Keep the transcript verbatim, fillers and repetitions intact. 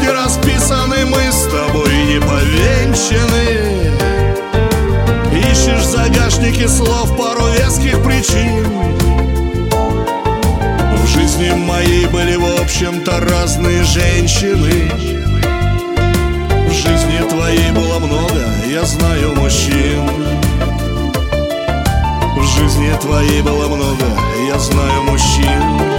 не расписаны, мы с тобой не повенчаны. Ищешь в загашнике слов пару веских причин. В жизни моей были, в общем-то, разные женщины. В жизни твоей было много, я знаю, мужчин. В жизни твоей было много, я знаю, мужчин.